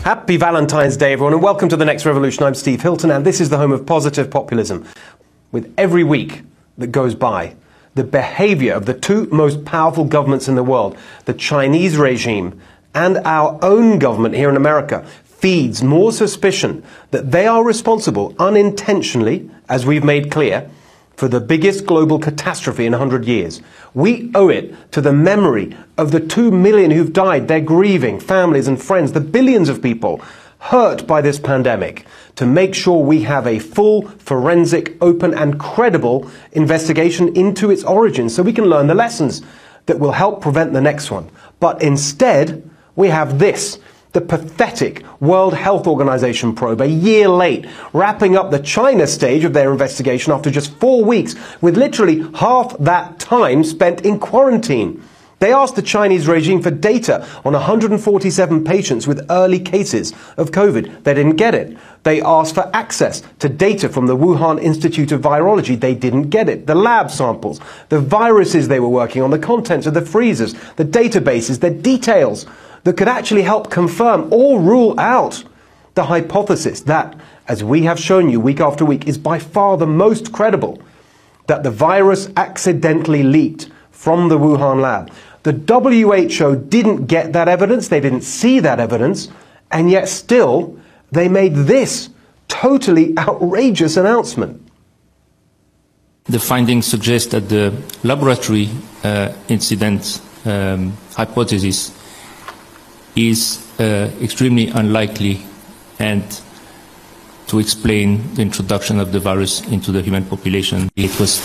Happy Valentine's Day, everyone, and welcome to The Next Revolution. I'm Steve Hilton, and this is the home of positive populism. With every week that goes by, the behavior of the two most powerful governments in the world, the Chinese regime and our own government here in America, feeds more suspicion that they are responsible unintentionally, as we've made clear, for the biggest global catastrophe in 100 years. We owe it to the memory of the 2 million who've died, their grieving families and friends, the billions of people hurt by this pandemic, to make sure we have a full, forensic, open and credible investigation into its origins so we can learn the lessons that will help prevent the next one. But instead, we have this, the pathetic World Health Organization probe, a year late, wrapping up the China stage of their investigation after just 4 weeks, with literally half that time spent in quarantine. They asked the Chinese regime for data on 147 patients with early cases of COVID. They didn't get it. They asked for access to data from the Wuhan Institute of Virology. They didn't get it. The lab samples, the viruses they were working on, the contents of the freezers, the databases, the details that could actually help confirm or rule out the hypothesis that, as we have shown you week after week, is by far the most credible, that the virus accidentally leaked from the Wuhan lab. The WHO didn't get that evidence, they didn't see that evidence, and yet still they made this totally outrageous announcement. The findings suggest that the laboratory incident hypothesis is extremely unlikely and to explain the introduction of the virus into the human population. It was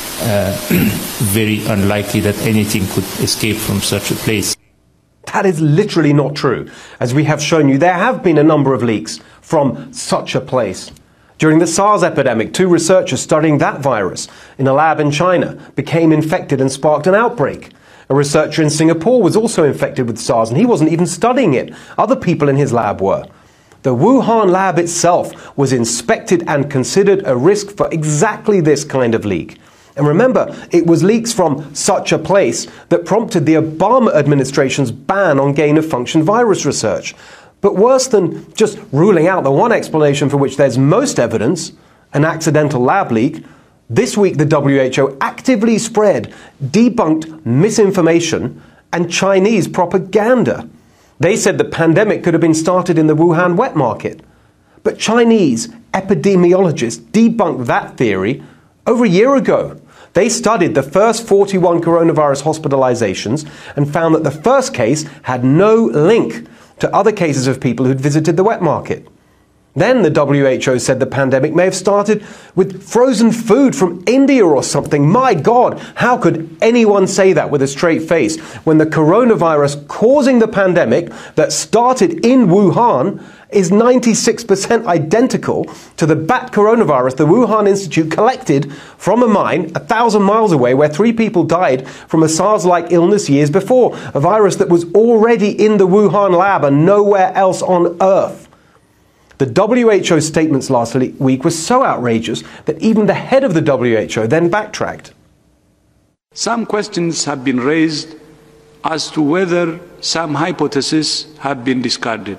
very unlikely that anything could escape from such a place. That is literally not true. As we have shown you, there have been a number of leaks from such a place. During the SARS epidemic, 2 researchers studying that virus in a lab in China became infected and sparked an outbreak. A researcher in Singapore was also infected with SARS, and he wasn't even studying it. Other people in his lab were. The Wuhan lab itself was inspected and considered a risk for exactly this kind of leak. And remember, it was leaks from such a place that prompted the Obama administration's ban on gain-of-function virus research. But worse than just ruling out the one explanation for which there's most evidence, an accidental lab leak, this week the WHO actively spread debunked misinformation and Chinese propaganda. They said the pandemic could have been started in the Wuhan wet market. But Chinese epidemiologists debunked that theory over a year ago. They studied the first 41 coronavirus hospitalizations and found that the first case had no link to other cases of people who'd visited the wet market. Then the WHO said the pandemic may have started with frozen food from India or something. My God, how could anyone say that with a straight face when the coronavirus causing the pandemic that started in Wuhan is 96% identical to the bat coronavirus the Wuhan Institute collected from a mine 1,000 miles away where 3 people died from a SARS-like illness years before, a virus that was already in the Wuhan lab and nowhere else on Earth. The WHO statements last week were so outrageous that even the head of the WHO then backtracked. Some questions have been raised as to whether some hypotheses have been discarded.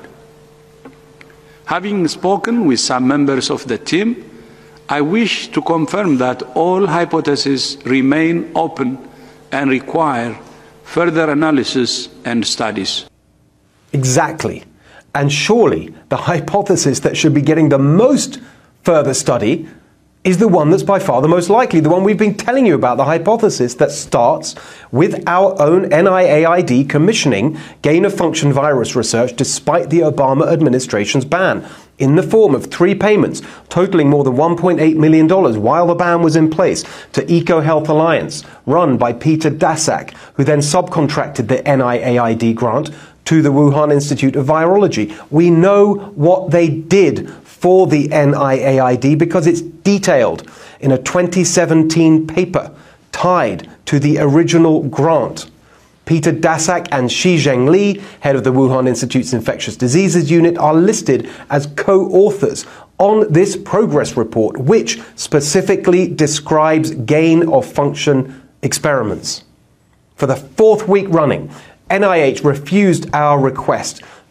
Having spoken with some members of the team, I wish to confirm that all hypotheses remain open and require further analysis and studies. Exactly. And surely the hypothesis that should be getting the most further study is the one that's by far the most likely, the one we've been telling you about, the hypothesis that starts with our own NIAID commissioning gain-of-function virus research despite the Obama administration's ban, in the form of 3 payments totaling more than $1.8 million while the ban was in place to EcoHealth Alliance, run by Peter Daszak, who then subcontracted the NIAID grant to the Wuhan Institute of Virology. We know what they did for the NIAID because it's detailed in a 2017 paper tied to the original grant. Peter Daszak and Shizheng Li, head of the Wuhan Institute's Infectious Diseases Unit, are listed as co-authors on this progress report, which specifically describes gain-of-function experiments. For the 4th week running, NIH refused our request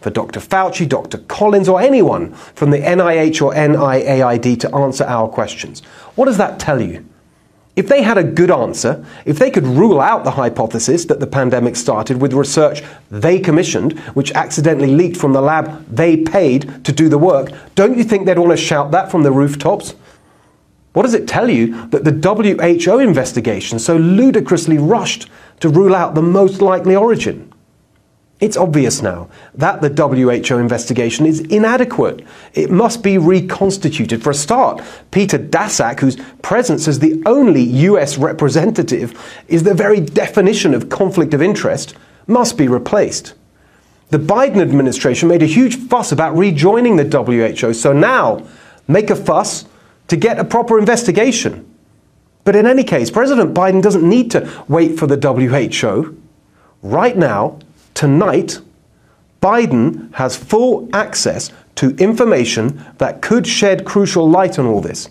for Dr. Fauci, Dr. Collins, or anyone from the NIH or NIAID to answer our questions. What does that tell you? If they had a good answer, if they could rule out the hypothesis that the pandemic started with research they commissioned, which accidentally leaked from the lab they paid to do the work, don't you think they'd want to shout that from the rooftops? What does it tell you that the WHO investigation so ludicrously rushed to rule out the most likely origin? It's obvious now that the WHO investigation is inadequate. It must be reconstituted. For a start, Peter Daszak, whose presence as the only US representative is the very definition of conflict of interest, must be replaced. The Biden administration made a huge fuss about rejoining the WHO, so now make a fuss to get a proper investigation. But in any case, President Biden doesn't need to wait for the WHO. Right now, tonight, Biden has full access to information that could shed crucial light on all this.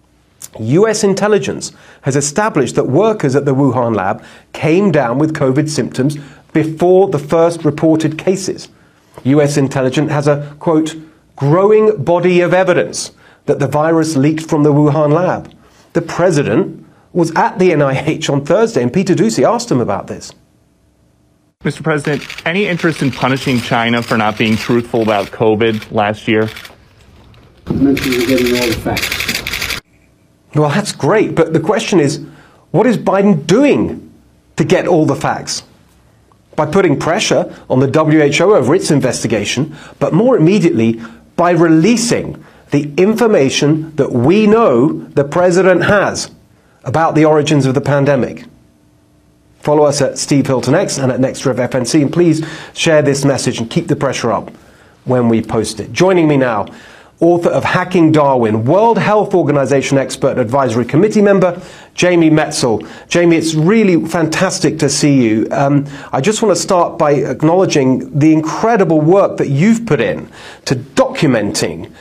US intelligence has established that workers at the Wuhan lab came down with COVID symptoms before the first reported cases. US intelligence has a, quote, growing body of evidence that the virus leaked from the Wuhan lab. The president was at the NIH on Thursday, and Peter Doocy asked him about this. Mr. President, any interest in punishing China for not being truthful about COVID last year? You mentioned you're getting all the facts. Well, that's great, but the question is, what is Biden doing to get all the facts? By putting pressure on the WHO over its investigation, but more immediately, by releasing the information that we know the president has about the origins of the pandemic. Follow us at Steve Hilton X and at NextRev FNC, and please share this message and keep the pressure up when we post it. Joining me now, author of Hacking Darwin, World Health Organization expert advisory committee member, Jamie Metzl. Jamie, it's really fantastic to see you. I just want to start by acknowledging the incredible work that you've put in to documenting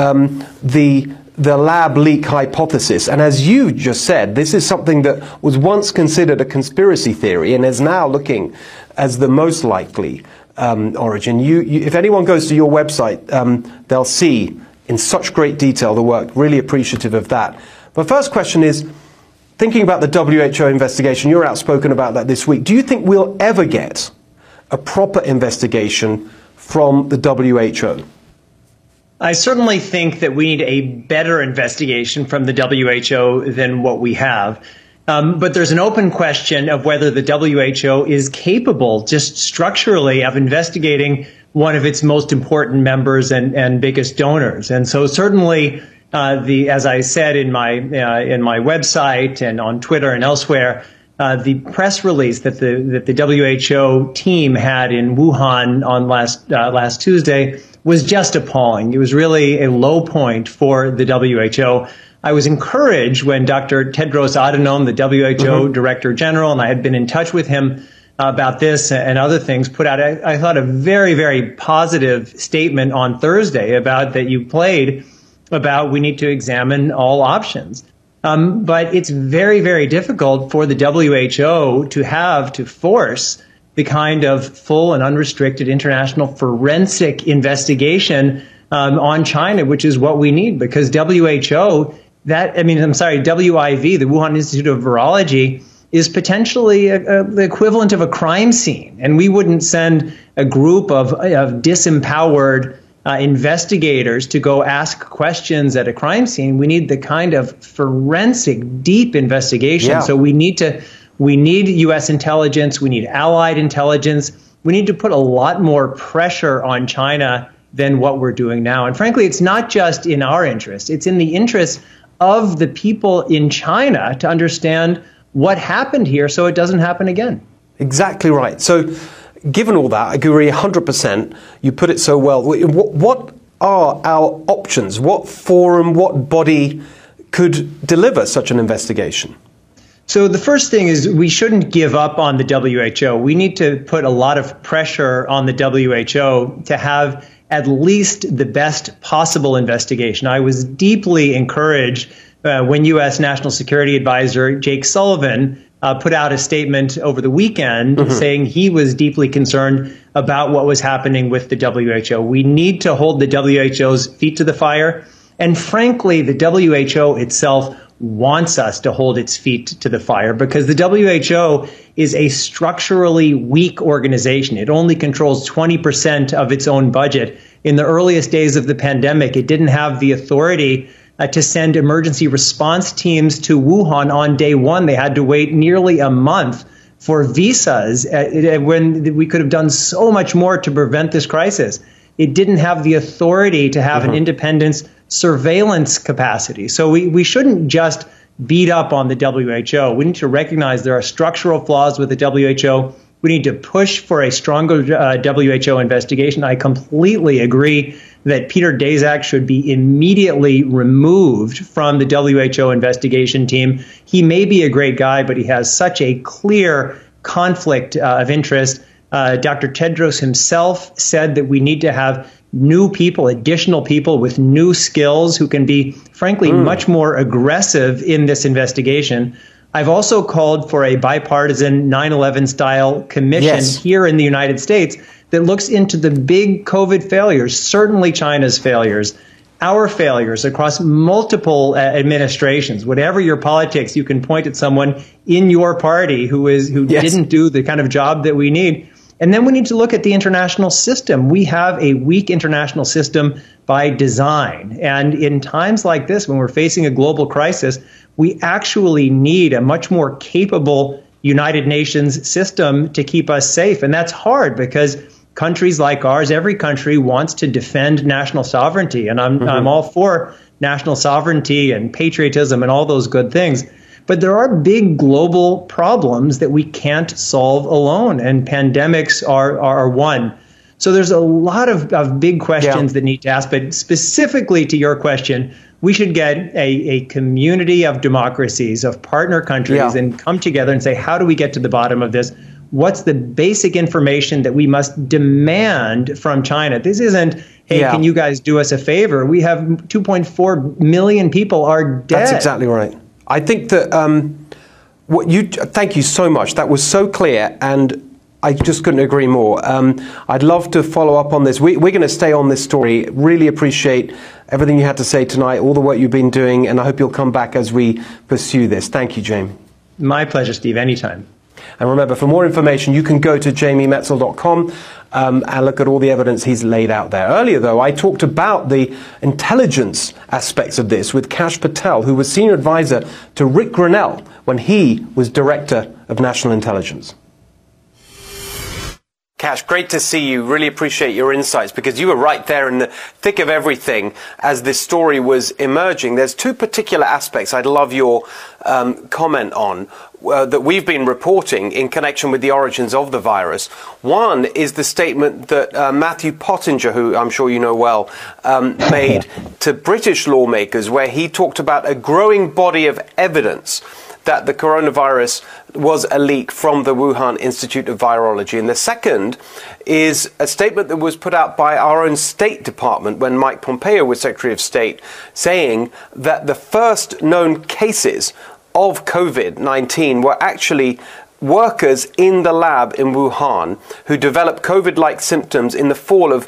the lab leak hypothesis. And as you just said, this is something that was once considered a conspiracy theory and is now looking as the most likely origin. If anyone goes to your website, they'll see in such great detail the work. Really appreciative of that. My first question is, thinking about the WHO investigation, you're outspoken about that this week. Do you think we'll ever get a proper investigation from the WHO? I certainly think that we need a better investigation from the WHO than what we have. But there's an open question of whether the WHO is capable, just structurally, of investigating one of its most important members and biggest donors. And so certainly, as I said in my website and on Twitter and elsewhere, the press release that the WHO team had in Wuhan on last Tuesday was just appalling. It was really a low point for the WHO. I was encouraged when Dr. Tedros Adhanom, the WHO Director General, and I had been in touch with him about this and other things, put out, I thought, a very, very positive statement on Thursday about that you played about we need to examine all options. But it's very, very difficult for the WHO to force the kind of full and unrestricted international forensic investigation on China, which is what we need, because WIV, the Wuhan Institute of Virology, is potentially the equivalent of a crime scene. And we wouldn't send a group of disempowered investigators to go ask questions at a crime scene. We need the kind of forensic, deep investigation. Yeah. So we need U.S. intelligence. We need allied intelligence. We need to put a lot more pressure on China than what we're doing now. And frankly, it's not just in our interest. It's in the interest of the people in China to understand what happened here so it doesn't happen again. Exactly right. So given all that, I agree 100%. You put it so well. What are our options? What forum, what body could deliver such an investigation? So the first thing is we shouldn't give up on the WHO. We need to put a lot of pressure on the WHO to have at least the best possible investigation. I was deeply encouraged when U.S. National Security Advisor Jake Sullivan put out a statement over the weekend saying he was deeply concerned about what was happening with the WHO. We need to hold the WHO's feet to the fire. And frankly, the WHO itself wants us to hold its feet to the fire because the WHO is a structurally weak organization. It only controls 20% of its own budget. In the earliest days of the pandemic, it didn't have the authority to send emergency response teams to Wuhan on day one. They had to wait nearly a month for visas when we could have done so much more to prevent this crisis. It didn't have the authority to have an independent surveillance capacity. So we shouldn't just beat up on the WHO. We need to recognize there are structural flaws with the WHO. We need to push for a stronger WHO investigation. I completely agree that Peter Daszak should be immediately removed from the WHO investigation team. He may be a great guy, but he has such a clear conflict of interest. Dr. Tedros himself said that we need to have new people, additional people with new skills who can be, frankly, much more aggressive in this investigation. I've also called for a bipartisan 9/11 style commission here in the United States that looks into the big COVID failures, certainly China's failures, our failures across multiple administrations. Whatever your politics, you can point at someone in your party who didn't do the kind of job that we need. And then we need to look at the international system. We have a weak international system by design. And in times like this, when we're facing a global crisis, we actually need a much more capable United Nations system to keep us safe. And that's hard because countries like ours, every country wants to defend national sovereignty. And I'm all for national sovereignty and patriotism and all those good things. But there are big global problems that we can't solve alone, and pandemics are one. So there's a lot of big questions that need to ask. But specifically to your question, we should get a community of democracies, of partner countries, and come together and say, how do we get to the bottom of this? What's the basic information that we must demand from China? This isn't, hey, can you guys do us a favor? We have 2.4 million people are dead. That's exactly right. I think that thank you so much. That was so clear, and I just couldn't agree more. I'd love to follow up on this. We're going to stay on this story. Really appreciate everything you had to say tonight, all the work you've been doing, and I hope you'll come back as we pursue this. Thank you, Jamie. My pleasure, Steve. Anytime. And remember, for more information, you can go to jamiemetzl.com and look at all the evidence he's laid out there. Earlier, though, I talked about the intelligence aspects of this with Kash Patel, who was senior advisor to Rick Grenell when he was director of national intelligence. Kash, great to see you. Really appreciate your insights because you were right there in the thick of everything as this story was emerging. There's two particular aspects I'd love your comment on that we've been reporting in connection with the origins of the virus. One is the statement that Matthew Pottinger, who I'm sure you know well, made to British lawmakers, where he talked about a growing body of evidence that the coronavirus was a leak from the Wuhan Institute of Virology. And the second is a statement that was put out by our own State Department when Mike Pompeo was Secretary of State, saying that the first known cases of COVID-19 were actually workers in the lab in Wuhan who developed COVID-like symptoms in the fall of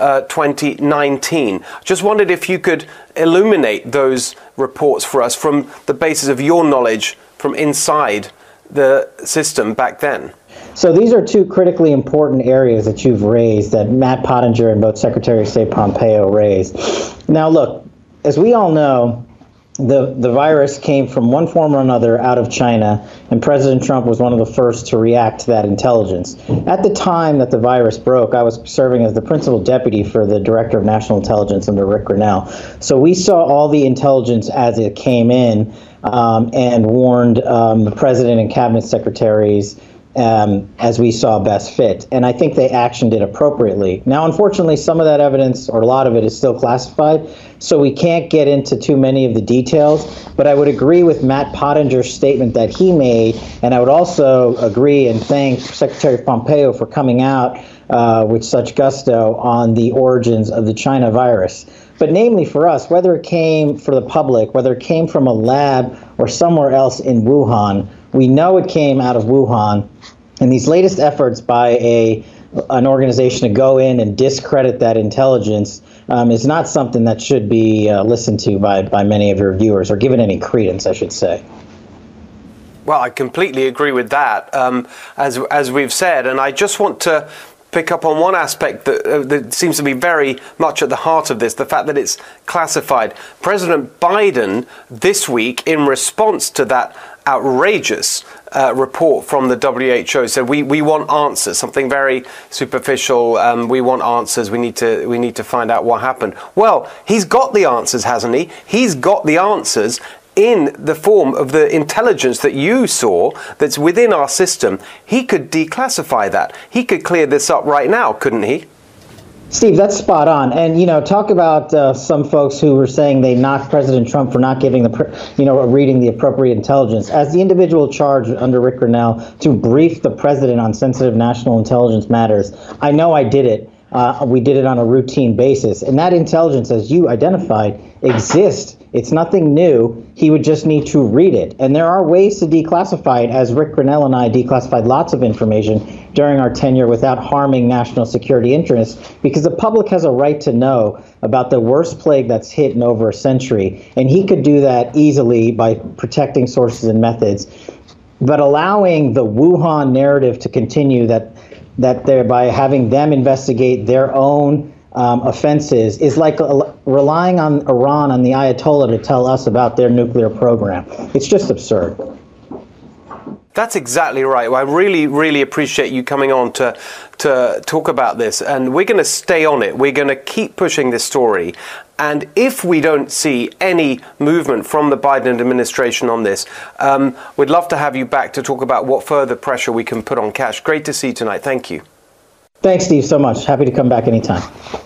2019. Just wondered if you could illuminate those reports for us from the basis of your knowledge from inside the system back then. So these are two critically important areas that you've raised, that Matt Pottinger and both Secretary of State Pompeo raised. Now look, as we all know, the virus came from one form or another out of China, and President Trump was one of the first to react to that intelligence. At the time that the virus broke, I was serving as the principal deputy for the Director of National Intelligence under Rick Grenell. So we saw all the intelligence as it came in and warned the president and cabinet secretaries as we saw best fit. And I think they actioned it appropriately. Now, unfortunately, some of that evidence, or a lot of it, is still classified, so we can't get into too many of the details. But I would agree with Matt Pottinger's statement that he made, and I would also agree and thank Secretary Pompeo for coming out with such gusto on the origins of the China virus. But namely for us, whether it came for the public, whether it came from a lab or somewhere else in Wuhan, we know it came out of Wuhan. And these latest efforts by a an organization to go in and discredit that intelligence is not something that should be listened to by many of your viewers, or given any credence, I should say. Well, I completely agree with that, as we've said, and I just want to pick up on one aspect that seems to be very much at the heart of this, the fact that it's classified. President Biden this week, in response to that outrageous report from the WHO, said we want answers, something very superficial. We want answers. We need to find out what happened. Well, he's got the answers, hasn't he? He's got the answers in the form of the intelligence that you saw that's within our system. He could declassify that. He could clear this up right now, couldn't he? Steve, that's spot on. And, talk about some folks who were saying they knocked President Trump for not giving reading the appropriate intelligence. As the individual charged under Rick Grenell to brief the president on sensitive national intelligence matters, I know I did it. We did it on a routine basis. And that intelligence, as you identified, exists. It's nothing new. He would just need to read it. And there are ways to declassify it, as Rick Grenell and I declassified lots of information during our tenure without harming national security interests, because the public has a right to know about the worst plague that's hit in over a century. And he could do that easily by protecting sources and methods. But allowing the Wuhan narrative to continue, that thereby having them investigate their own offenses, is like relying on Iran, on the Ayatollah, to tell us about their nuclear program. It's just absurd. That's exactly right. Well, I really, really appreciate you coming on to talk about this. And we're going to stay on it. We're going to keep pushing this story. And if we don't see any movement from the Biden administration on this, we'd love to have you back to talk about what further pressure we can put on Kash. Great to see you tonight. Thank you. Thanks, Steve, so much. Happy to come back anytime.